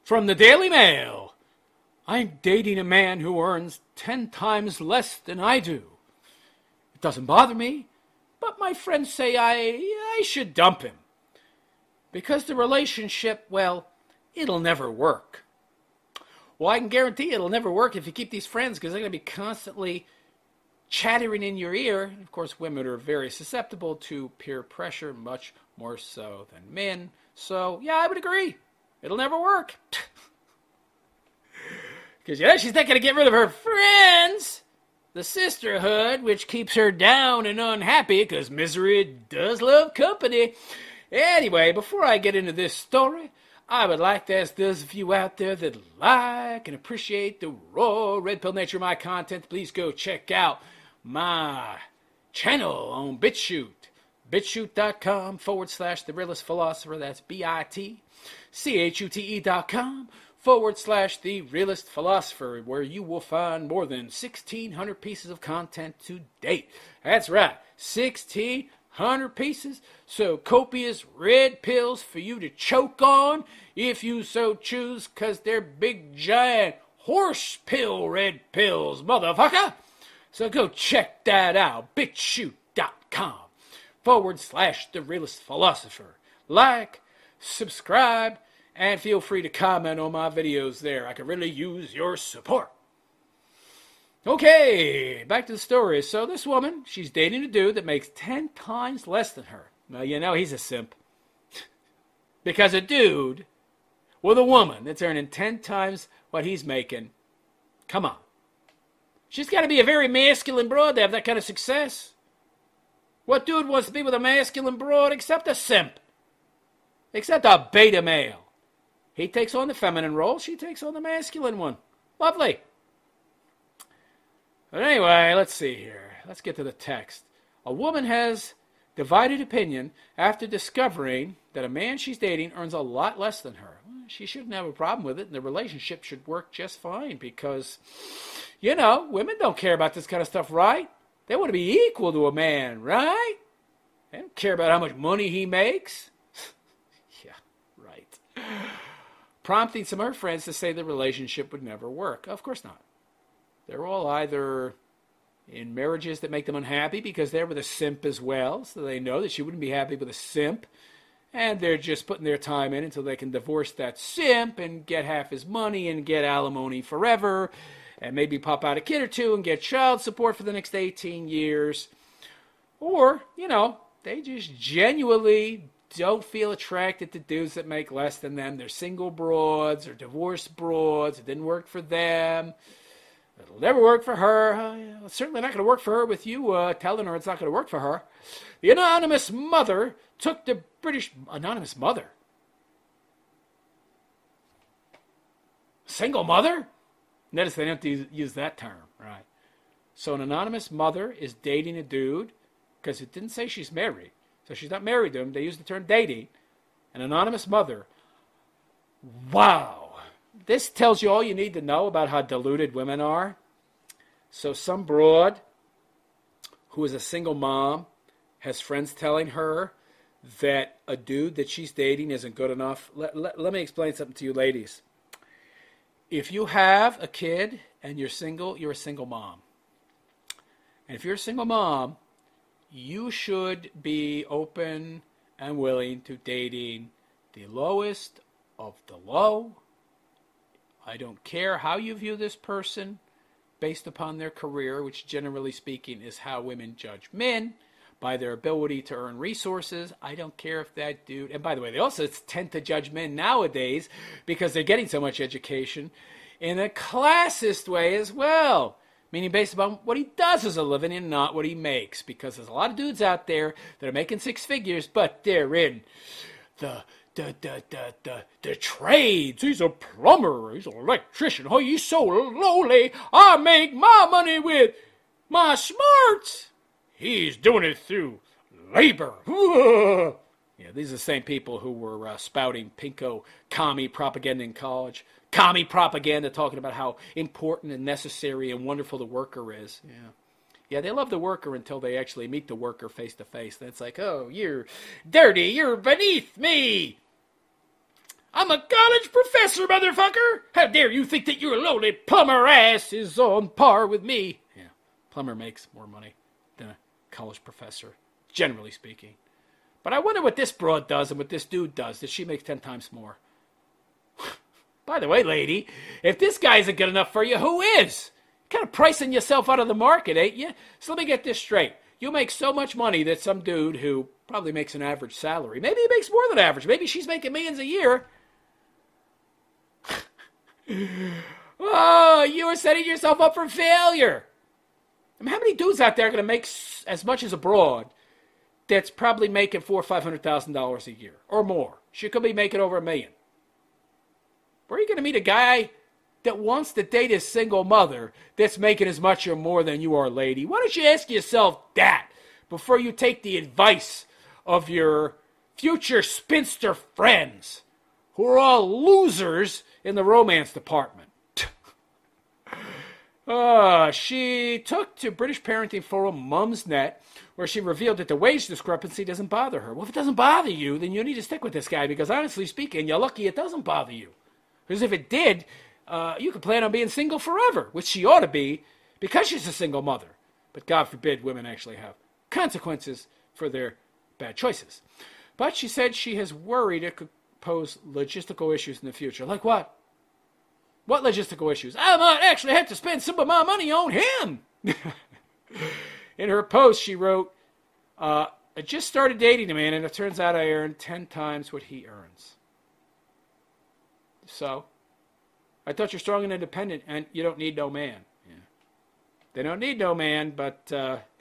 From the Daily Mail. I'm dating a man who earns 10 times less than I do. It doesn't bother me, but my friends say I should dump him. Because the relationship, well, it'll never work. Well, I can guarantee it'll never work if you keep these friends, because they're going to be constantly chattering in your ear. And of course, women are very susceptible to peer pressure, much more so than men. So, yeah, I would agree. It'll never work. Because, she's not going to get rid of her friends. The sisterhood, which keeps her down and unhappy, because misery does love company. Anyway, before I get into this story, I would like to ask those of you out there that like and appreciate the raw red pill nature of my content, please go check out my channel on BitChute. BitChute.com/The Realist Philosopher. That's BITCHUTE.com/The Realist Philosopher, where you will find more than 1,600 pieces of content to date. That's right, 1,600 pieces. So copious red pills for you to choke on if you so choose, because they're big, giant horse pill red pills, motherfucker. So go check that out. BitChute.com/The Realist Philosopher. Like, subscribe, and feel free to comment on my videos there. I could really use your support. Okay, back to the story. So this woman, she's dating a dude that makes 10 times less than her. Well, he's a simp. Because a dude with a woman that's earning 10 times what he's making, come on. She's got to be a very masculine broad to have that kind of success. What dude wants to be with a masculine broad except a simp? Except a beta male. He takes on the feminine role. She takes on the masculine one. Lovely. But anyway, let's see here. Let's get to the text. A woman has divided opinion after discovering that a man she's dating earns a lot less than her. She shouldn't have a problem with it, and the relationship should work just fine because, women don't care about this kind of stuff, right? They want to be equal to a man, right? They don't care about how much money he makes. Yeah, right. Prompting some of her friends to say the relationship would never work. Of course not. They're all either in marriages that make them unhappy because they're with a simp as well, so they know that she wouldn't be happy with a simp, and they're just putting their time in until they can divorce that simp and get half his money and get alimony forever, and maybe pop out a kid or two and get child support for the next 18 years. Or, they just genuinely don't feel attracted to dudes that make less than them. They're single broads or divorced broads. It didn't work for them. It'll never work for her. It's certainly not going to work for her with you telling her it's not going to work for her. The anonymous mother took the British... Anonymous mother? Single mother? Notice they don't use that term, right? So an anonymous mother is dating a dude because it didn't say she's married. So she's not married to him. They use the term dating. An anonymous mother. Wow. This tells you all you need to know about how deluded women are. So some broad who is a single mom has friends telling her that a dude that she's dating isn't good enough. Let me explain something to you ladies. If you have a kid and you're single, you're a single mom. And if you're a single mom, you should be open and willing to dating the lowest of the low. I don't care how you view this person based upon their career, which generally speaking is how women judge men, by their ability to earn resources. I don't care if that dude... And by the way, they also tend to judge men nowadays because they're getting so much education in a classist way as well. Meaning based upon what he does as a living and not what he makes. Because there's a lot of dudes out there that are making six figures, but they're in the trades. He's a plumber. He's an electrician. Oh, he's so lowly. I make my money with my smarts. He's doing it through labor. Yeah, these are the same people who were spouting pinko commie propaganda in college. Commie propaganda talking about how important and necessary and wonderful the worker is. Yeah, they love the worker until they actually meet the worker face to face. Then it's like, oh, you're dirty. You're beneath me. I'm a college professor, motherfucker! How dare you think that your lowly plumber ass is on par with me? Yeah, plumber makes more money than a college professor, generally speaking. But I wonder what this broad does and what this dude does, that she makes 10 times more. By the way, lady, if this guy isn't good enough for you, who is? Kind of pricing yourself out of the market, ain't you? So let me get this straight. You make so much money that some dude who probably makes an average salary, maybe he makes more than average, maybe she's making millions a year. Oh, you are setting yourself up for failure. I mean, how many dudes out there are going to make as much as a broad that's probably making $400,000 or $500,000 a year or more? She could be making over $1 million. Where are you going to meet a guy that wants to date a single mother that's making as much or more than you are, lady? Why don't you ask yourself that before you take the advice of your future spinster friends who are all losers in the romance department? She took to British parenting forum Mumsnet, where she revealed that the wage discrepancy doesn't bother her. Well, if it doesn't bother you, then you need to stick with this guy, because honestly speaking, you're lucky it doesn't bother you. Because if it did, you could plan on being single forever, which she ought to be, because she's a single mother. But God forbid women actually have consequences for their bad choices. But she said she has worried it could pose logistical issues in the future. Like what? What logistical issues? I might actually have to spend some of my money on him. In her post, she wrote, I just started dating a man, and it turns out I earn 10 times what he earns. So, I thought you're strong and independent, and you don't need no man. Yeah. They don't need no man, but,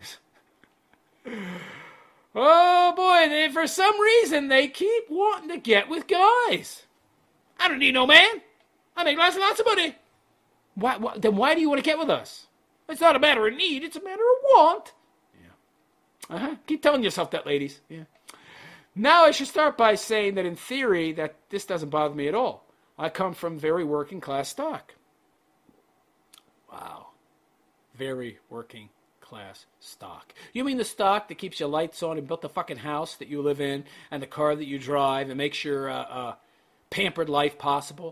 oh boy, for some reason, they keep wanting to get with guys. I don't need no man. I make lots and lots of money. Then why do you want to get with us? It's not a matter of need, it's a matter of want. Yeah. Keep telling yourself that, ladies. Yeah. Now I should start by saying that in theory, that this doesn't bother me at all. I come from very working class stock. Wow. Very working class stock. You mean the stock that keeps your lights on and built the fucking house that you live in and the car that you drive and makes your pampered life possible?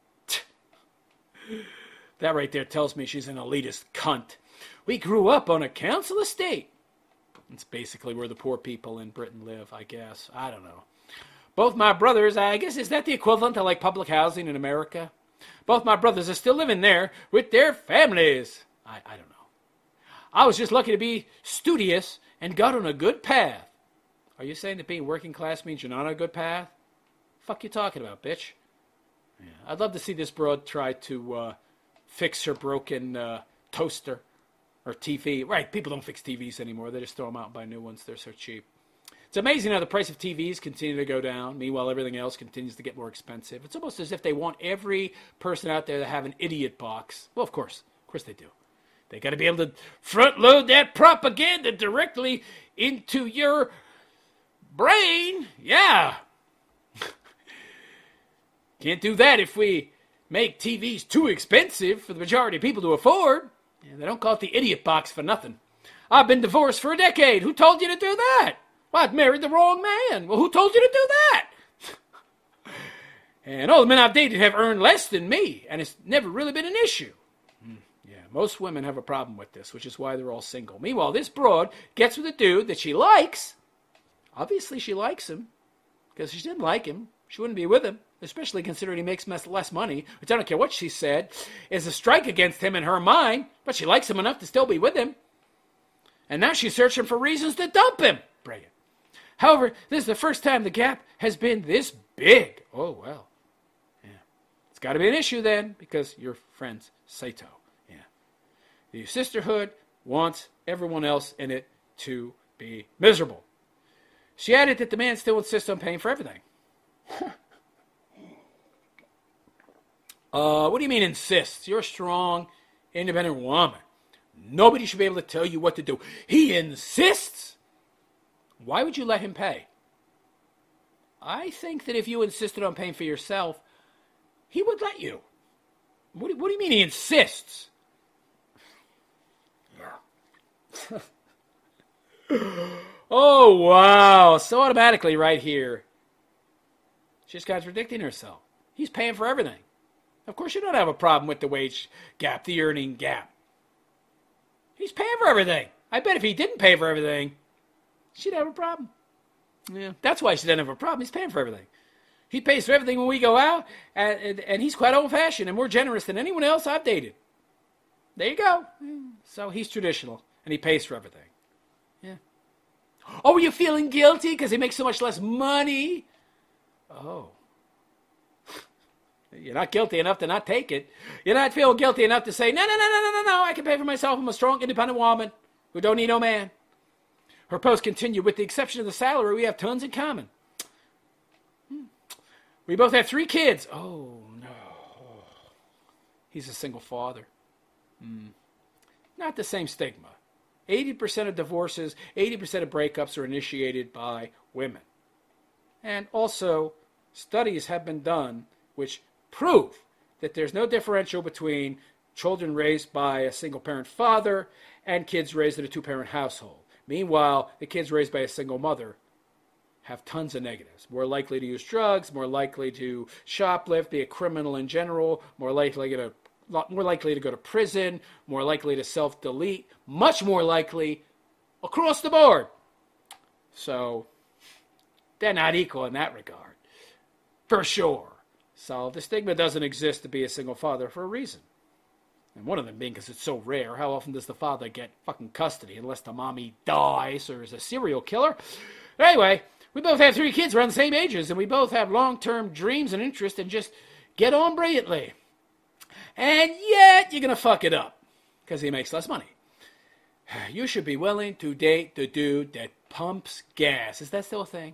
That right there tells me she's an elitist cunt. We grew up on a council estate. It's basically where the poor people in Britain live, I guess. I don't know. Both my brothers, I guess, is that the equivalent to like public housing in America? Both my brothers are still living there with their families. I don't know. I was just lucky to be studious and got on a good path. Are you saying that being working class means you're not on a good path? Fuck you talking about, bitch? Yeah, I'd love to see this broad try to fix her broken toaster or TV. Right, people don't fix TVs anymore. They just throw them out and buy new ones. They're so cheap. It's amazing how the price of TVs continue to go down. Meanwhile, everything else continues to get more expensive. It's almost as if they want every person out there to have an idiot box. Well, of course they do. They got to be able to front load that propaganda directly into your brain. Yeah. Can't do that if we make TVs too expensive for the majority of people to afford. Yeah, they don't call it the idiot box for nothing. I've been divorced for a decade. Who told you to do that? Well, I've married the wrong man. Well, who told you to do that? And all the men I've dated have earned less than me, and it's never really been an issue. Yeah, most women have a problem with this, which is why they're all single. Meanwhile, this broad gets with a dude that she likes. Obviously, she likes him, because if she didn't like him, she wouldn't be with him, especially considering he makes less money, which I don't care what she said, is a strike against him in her mind, but she likes him enough to still be with him. And now she's searching for reasons to dump him. Brilliant. However, this is the first time the gap has been this big. Oh, well. Yeah. It's got to be an issue then, because your friend's Sato. Yeah. The sisterhood wants everyone else in it to be miserable. She added that the man still insists on paying for everything. What do you mean insists? You're a strong, independent woman. Nobody should be able to tell you what to do. He insists? Why would you let him pay? I think that if you insisted on paying for yourself, he would let you. What do you mean he insists? Yeah. Oh, wow. So automatically right here, She's contradicting herself. He's paying for everything. Of course, you don't have a problem with the wage gap, the earning gap. He's paying for everything. I bet if he didn't pay for everything, she'd have a problem. Yeah, that's why she doesn't have a problem. He's paying for everything. He pays for everything when we go out, and he's quite old-fashioned and more generous than anyone else I've dated. There you go. So he's traditional, and he pays for everything. Yeah. Oh, are you feeling guilty because he makes so much less money? Oh. You're not guilty enough to not take it. You're not feeling guilty enough to say, no, I can pay for myself. I'm a strong, independent woman who don't need no man. Her post continued, with the exception of the salary, we have tons in common. We both have 3 kids. Oh, no. He's a single father. Not the same stigma. 80% of divorces, 80% of breakups are initiated by women. And also, studies have been done which prove that there's no differential between children raised by a single-parent father and kids raised in a 2-parent household. Meanwhile, the kids raised by a single mother have tons of negatives. More likely to use drugs, more likely to shoplift, be a criminal in general, more likely to go to prison, more likely to self-delete, much more likely across the board. So they're not equal in that regard, for sure. So the stigma doesn't exist to be a single father for a reason. And one of them being because it's so rare. How often does the father get fucking custody unless the mommy dies or is a serial killer? Anyway, we both have 3 kids around the same ages, and we both have long-term dreams and interests and just get on brilliantly. And yet you're going to fuck it up because he makes less money. You should be willing to date the dude that pumps gas. Is that still a thing?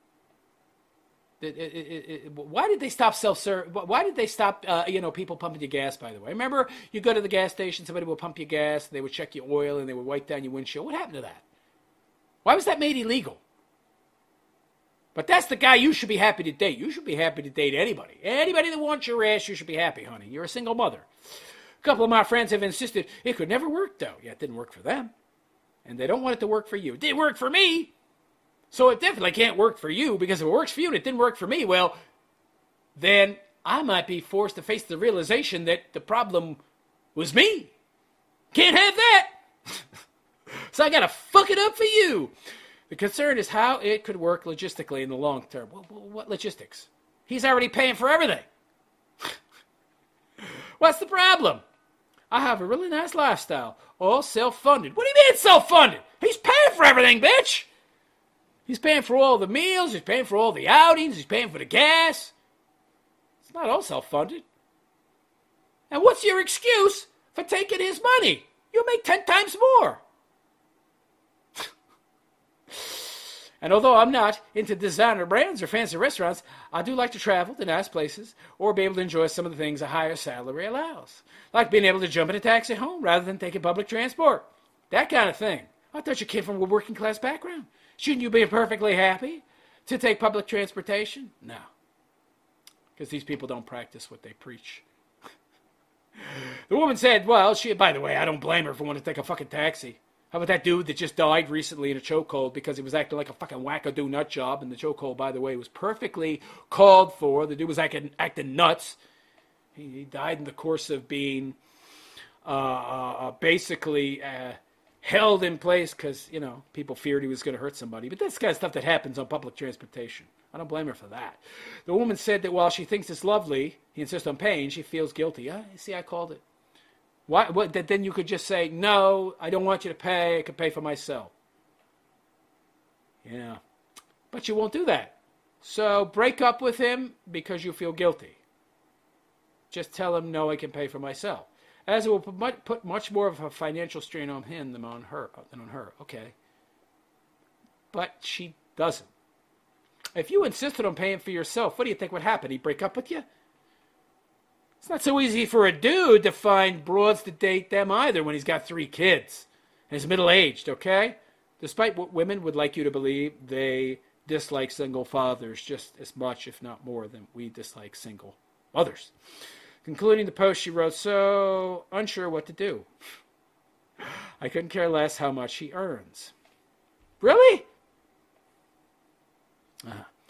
Why did they stop self-serve? Why did they stop, people pumping your gas, by the way? Remember, you go to the gas station, somebody would pump your gas, they would check your oil, and they would wipe down your windshield. What happened to that? Why was that made illegal? But that's the guy you should be happy to date. You should be happy to date anybody. Anybody that wants your ass, you should be happy, honey. You're a single mother. A couple of my friends have insisted it could never work, though. Yeah, it didn't work for them. And they don't want it to work for you. It did work for me. So it definitely can't work for you, because if it works for you and it didn't work for me, well, then I might be forced to face the realization that the problem was me. Can't have that. So I got to fuck it up for you. The concern is how it could work logistically in the long term. Well, what logistics? He's already paying for everything. What's the problem? I have a really nice lifestyle, all self-funded. What do you mean self-funded? He's paying for everything, bitch. He's paying for all the meals. He's paying for all the outings. He's paying for the gas. It's not all self-funded. And what's your excuse for taking his money? You'll make 10 times more. And although I'm not into designer brands or fancy restaurants, I do like to travel to nice places or be able to enjoy some of the things a higher salary allows. Like being able to jump in a taxi home rather than taking public transport. That kind of thing. I thought you came from a working class background. Shouldn't you be perfectly happy to take public transportation? No. Because these people don't practice what they preach. The woman said, well, by the way, I don't blame her for wanting to take a fucking taxi. How about that dude that just died recently in a chokehold because he was acting like a fucking wackadoo nut job, and the chokehold, by the way, was perfectly called for. The dude was acting nuts. He died in the course of being basically held in place because, people feared he was going to hurt somebody. But that's the kind of stuff that happens on public transportation. I don't blame her for that. The woman said that while she thinks it's lovely, he insists on paying, she feels guilty. See, I called it. Then you could just say, no, I don't want you to pay. I can pay for myself. Yeah. But you won't do that. So break up with him because you feel guilty. Just tell him, no, I can pay for myself. As it will put much more of a financial strain on him than on her. Okay. But she doesn't. If you insisted on paying for yourself, what do you think would happen? He'd break up with you? It's not so easy for a dude to find broads to date them either when he's got 3 kids and he's middle-aged, okay? Despite what women would like you to believe, they dislike single fathers just as much, if not more, than we dislike single mothers. Concluding the post, she wrote, so unsure what to do. I couldn't care less how much he earns. Really?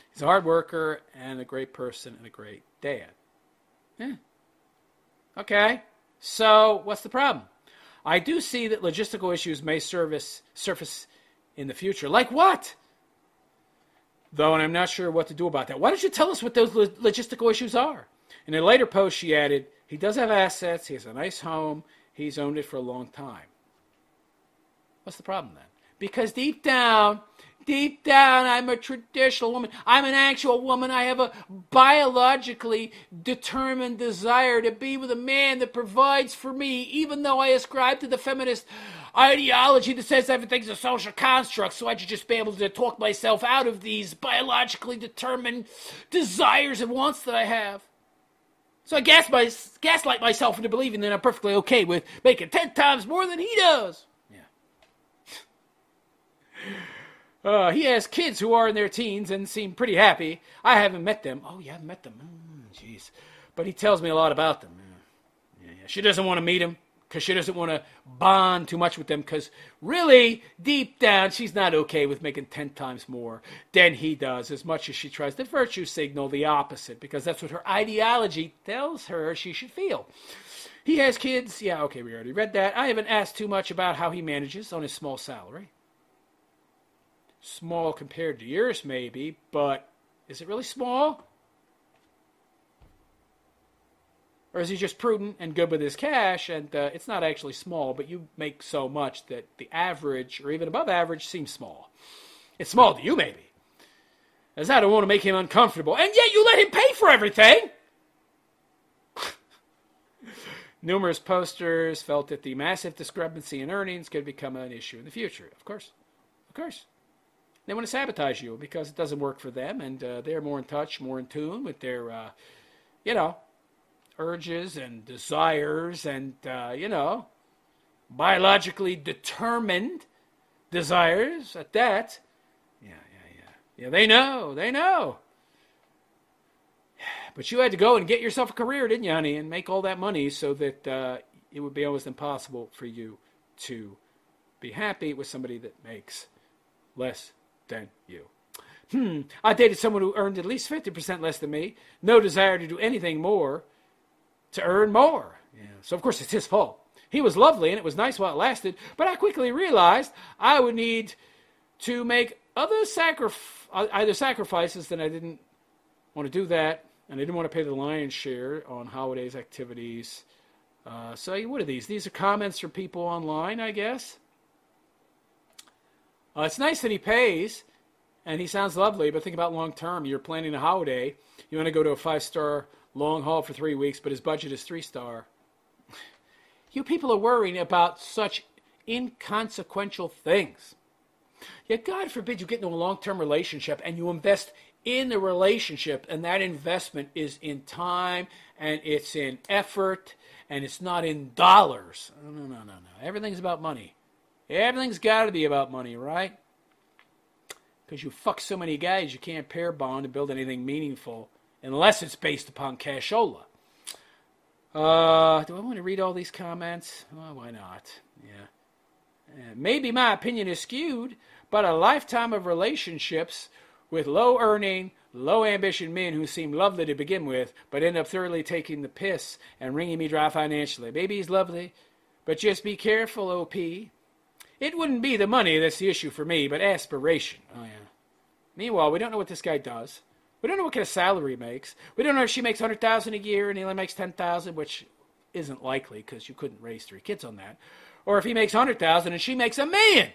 He's a hard worker and a great person and a great dad. Yeah. Okay. So what's the problem? I do see that logistical issues may surface in the future. Like what? Though, and I'm not sure what to do about that. Why don't you tell us what those logistical issues are? In a later post, she added, he does have assets. He has a nice home. He's owned it for a long time. What's the problem then? Because deep down, I'm a traditional woman. I'm an actual woman. I have a biologically determined desire to be with a man that provides for me, even though I ascribe to the feminist ideology that says everything's a social construct, so I should just be able to talk myself out of these biologically determined desires and wants that I have. So I gaslight myself into believing that I'm perfectly okay with making 10 times more than he does. Yeah. He has kids who are in their teens and seem pretty happy. I haven't met them. Oh, you haven't met them? Jeez. But he tells me a lot about them. Yeah. She doesn't want to meet him because she doesn't want to bond too much with them because really, deep down, she's not okay with making 10 times more than he does, as much as she tries to virtue signal the opposite, because that's what her ideology tells her she should feel. He has kids. Yeah, okay, we already read that. I haven't asked too much about how he manages on his small salary. Small compared to yours, maybe, but is it really small? Or is he just prudent and good with his cash, and it's not actually small, but you make so much that the average, or even above average, seems small. It's small to you, maybe. As I don't want to make him uncomfortable, and yet you let him pay for everything! Numerous posters felt that the massive discrepancy in earnings could become an issue in the future. Of course. They want to sabotage you because it doesn't work for them, and they're more in touch, more in tune with their, urges and desires and, biologically determined desires at that. Yeah, they know. But you had to go and get yourself a career, didn't you, honey, and make all that money so that it would be almost impossible for you to be happy with somebody that makes less than you. I dated someone who earned at least 50% less than me. No desire to do anything more to earn more. Yeah. So, of course, it's his fault. He was lovely, and it was nice while it lasted, but I quickly realized I would need to make either sacrifices, then I didn't want to do that, and I didn't want to pay the lion's share on holidays, activities. So what are these? These are comments from people online, I guess. It's nice that he pays, and he sounds lovely, but think about long term. You're planning a holiday. You want to go to a 5-star long haul for 3 weeks, but his budget is 3-star. You people are worrying about such inconsequential things. Yet God forbid you get into a long-term relationship and you invest in the relationship, and that investment is in time, and it's in effort, and it's not in dollars. No. Everything's about money. Everything's got to be about money, right? Because you fuck so many guys, you can't pair bond and build anything meaningful unless it's based upon cashola. Do I want to read all these comments? Well, why not? Yeah. Maybe my opinion is skewed, but a lifetime of relationships with low-earning, low-ambition men who seem lovely to begin with, but end up thoroughly taking the piss and wringing me dry financially. Maybe he's lovely, but just be careful, OP. It wouldn't be the money that's the issue for me, but aspiration. Oh, yeah. Meanwhile, we don't know what this guy does. We don't know what kind of salary he makes. We don't know if she makes $100,000 a year and he only makes $10,000, which isn't likely because you couldn't raise 3 kids on that. Or if he makes $100,000 and she makes $1 million.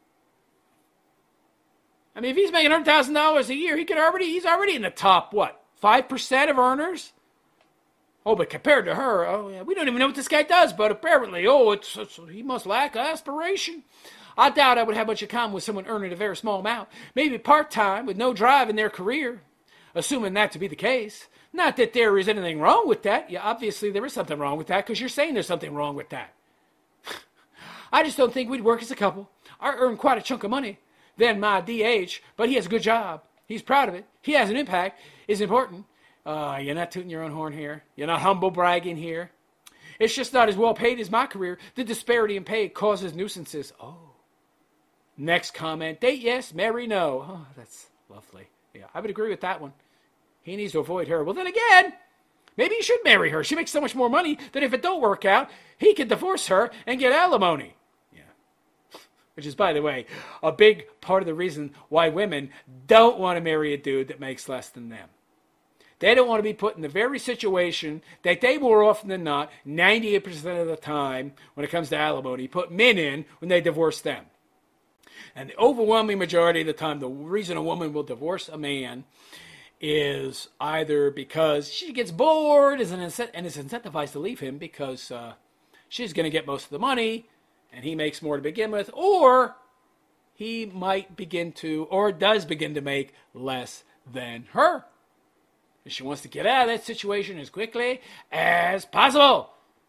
I mean, if he's making $100,000 a year, he's already in the top, 5% of earners? Oh, but compared to her, we don't even know what this guy does, but apparently, he must lack aspiration. I doubt I would have much in common with someone earning a very small amount, maybe part-time with no drive in their career, assuming that to be the case. Not that there is anything wrong with that. Yeah, obviously there is something wrong with that because you're saying there's something wrong with that. I just don't think we'd work as a couple. I earn quite a chunk of money than my DH, but he has a good job. He's proud of it. He has an impact. It's important. You're not tooting your own horn here. You're not humble bragging here. It's just not as well paid as my career. The disparity in pay causes nuisances. Oh. Next comment. Date yes, marry no. Oh, that's lovely. Yeah, I would agree with that one. He needs to avoid her. Well, then again, maybe he should marry her. She makes so much more money that if it don't work out, he could divorce her and get alimony. Yeah. Which is, by the way, a big part of the reason why women don't want to marry a dude that makes less than them. They don't want to be put in the very situation that they more often than not, 98% of the time, when it comes to alimony, put men in when they divorce them. And the overwhelming majority of the time, the reason a woman will divorce a man is either because she gets bored and is incentivized to leave him because she's going to get most of the money and he makes more to begin with, or he might begin to, or does begin to make less than her. And she wants to get out of that situation as quickly as possible.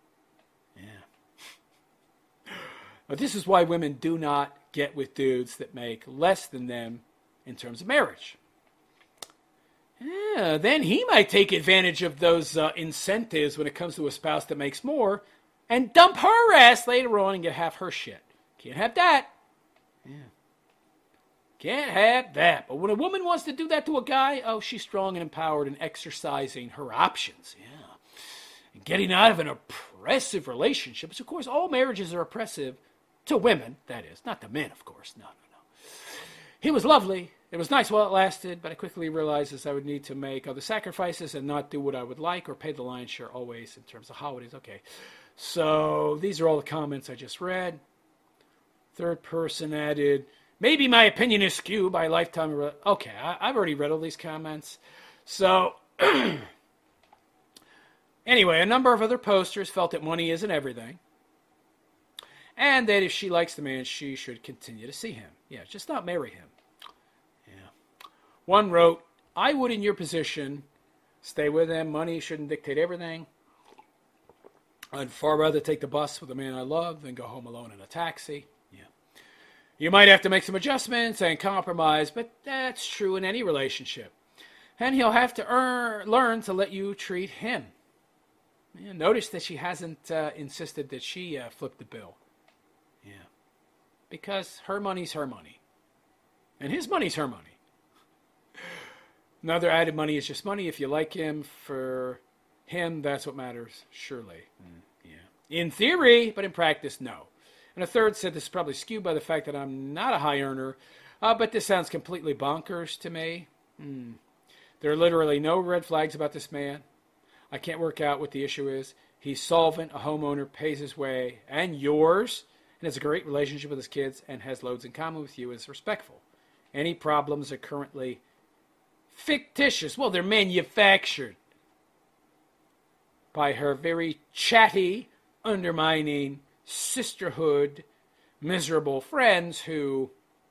Yeah. But this is why women do not get with dudes that make less than them in terms of marriage. Yeah, then he might take advantage of those incentives when it comes to a spouse that makes more and dump her ass later on and get half her shit. Can't have that. Yeah. Can't have that. But when a woman wants to do that to a guy, oh, she's strong and empowered and exercising her options. Yeah. And getting out of an oppressive relationship, which, of course, all marriages are oppressive to women, that is. Not to men, of course. No. He was lovely. It was nice while it lasted, but I quickly realized I would need to make other sacrifices and not do what I would like or pay the lion's share always in terms of holidays. Okay. So these are all the comments I just read. Third person added, maybe my opinion is skewed by a lifetime of... Okay, I've already read all these comments. So, anyway, a number of other posters felt that money isn't everything. And that if she likes the man, she should continue to see him. Yeah, just not marry him. Yeah. One wrote, I would, in your position, stay with him. Money shouldn't dictate everything. I'd far rather take the bus with the man I love than go home alone in a taxi. You might have to make some adjustments and compromise, but that's true in any relationship. And he'll have to learn to let you treat him. Yeah, notice that she hasn't insisted that she flip the bill. Yeah. Because her money's her money. And his money's her money. Another added money is just money. If you like him, for him, that's what matters, surely. Yeah. In theory, but in practice, no. And a third said this is probably skewed by the fact that I'm not a high earner, but this sounds completely bonkers to me. There are literally no red flags about this man. I can't work out what the issue is. He's solvent, a homeowner, pays his way and yours, and has a great relationship with his kids and has loads in common with you and is respectful. Any problems are currently fictitious. Well, they're manufactured by her very chatty, undermining, sisterhood, miserable friends who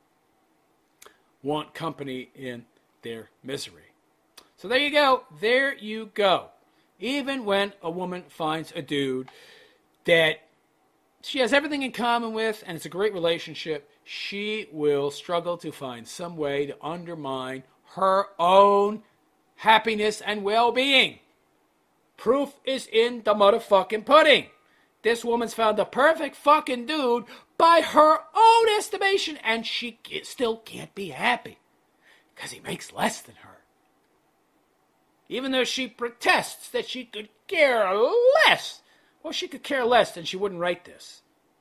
want company in their misery. So there you go. There you go. Even when a woman finds a dude that she has everything in common with and it's a great relationship, she will struggle to find some way to undermine her own happiness and well-being. Proof is in the motherfucking pudding. This woman's found the perfect fucking dude by her own estimation, and she still can't be happy because he makes less than her. Even though she protests that she could care less. Well, she could care less, then she wouldn't write this.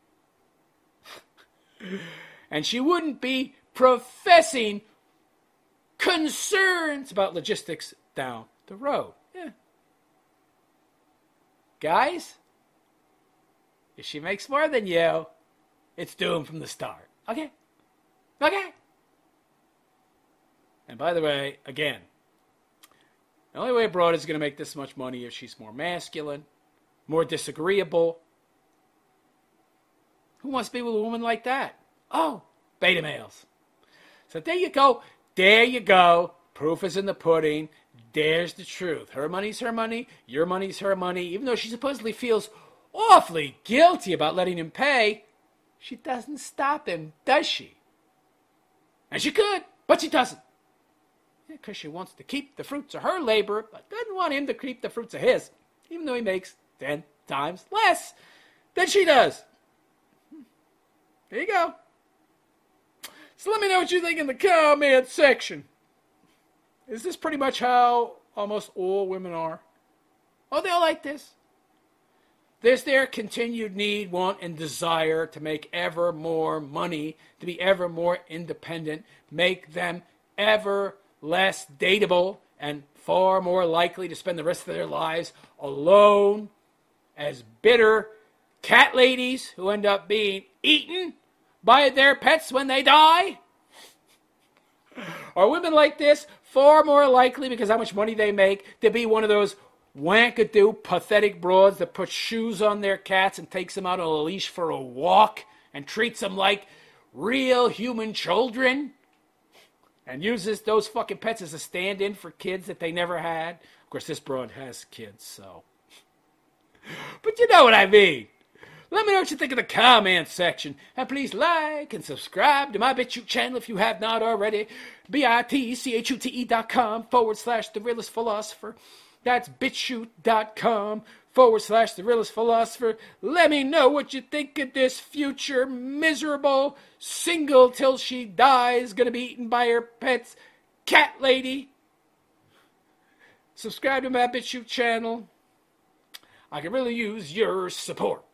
And she wouldn't be professing concerns about logistics down the road. Yeah. Guys, if she makes more than you, it's doomed from the start. Okay? And by the way, again, the only way a broad is going to make this much money if she's more masculine, more disagreeable. Who wants to be with a woman like that? Oh, beta males. So there you go. There you go. Proof is in the pudding. There's the truth. Her money's her money. Your money's her money. Even though she supposedly feels awfully guilty about letting him pay, she doesn't stop him, does she? And she could, but she doesn't. Because she wants to keep the fruits of her labor, but doesn't want him to keep the fruits of his, even though he makes 10 times less than she does. There you go. So let me know what you think in the comment section. Is this pretty much how almost all women are? Oh, they all like this. There's their continued need, want, and desire to make ever more money, to be ever more independent, make them ever less dateable, and far more likely to spend the rest of their lives alone as bitter cat ladies who end up being eaten by their pets when they die. Are women like this far more likely, because how much money they make, to be one of those wankadoo, pathetic broads that puts shoes on their cats and takes them out on a leash for a walk and treats them like real human children and uses those fucking pets as a stand-in for kids that they never had? Of course, this broad has kids, so. But you know what I mean. Let me know what you think in the comment section. And please like and subscribe to my BitChute channel if you have not already. bitchute.com/The Realist Philosopher. That's bitchute.com/The Realist Philosopher. Let me know what you think of this future miserable, single till she dies, gonna be eaten by her pets, cat lady. Subscribe to my BitChute channel. I can really use your support.